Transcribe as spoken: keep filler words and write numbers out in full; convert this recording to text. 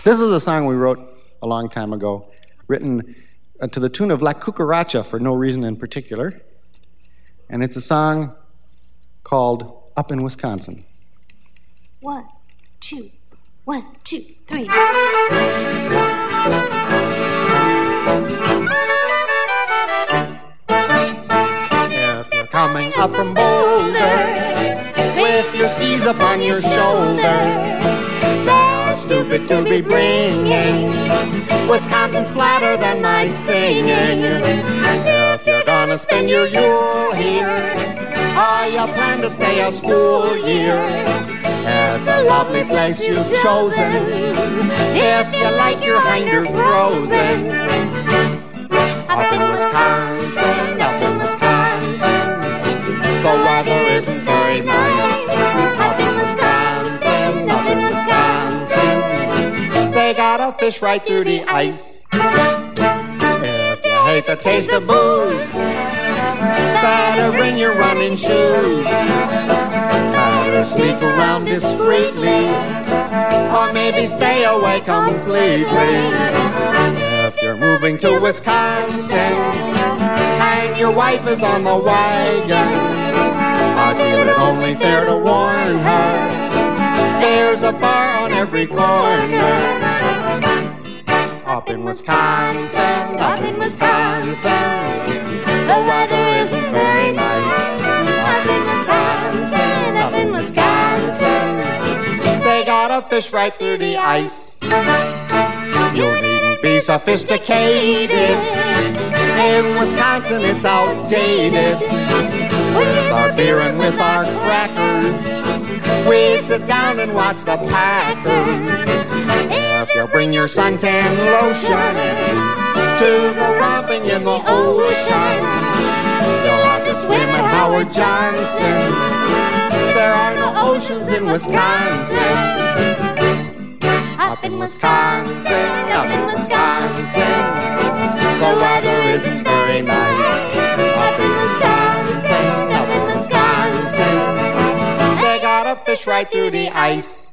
This is a song we wrote a long time ago, written uh, to the tune of La Cucaracha for no reason in particular. And it's a song called Up in Wisconsin. One, two, one, two, three. If you're coming up from Boulder with your skis up on your shoulder, they're stupid to be bringing Wisconsin's flatter than my singing. If you're gonna spend your Yule here, or you plan to stay a school year, it's a lovely place you've chosen. If you like your hinder frozen, up in Wisconsin, up in Wisconsin, the weather isn't very nice. Up in Wisconsin, up in Wisconsin, they gotta fish right through the ice. If you hate the taste of booze, better bring your running shoes. Better sneak around discreetly, or maybe stay away completely. If you're moving to Wisconsin and your wife is on the wagon, I feel it only fair to warn her, there's a bar on every corner. Up in Wisconsin, up in Wisconsin, the weather isn't very nice. Up in Wisconsin, up in Wisconsin, they gotta fish right through the ice. You needn't be sophisticated, in Wisconsin it's outdated. With our beer and with our crackers, we sit down and watch the Packers. If you bring your suntan lotion to go romping in the ocean, you'll have to swim at Howard Johnson. There are no oceans in Wisconsin. Up in Wisconsin, up in Wisconsin, the weather isn't very nice. Up in Wisconsin, up in Wisconsin, they gotta fish right through the ice.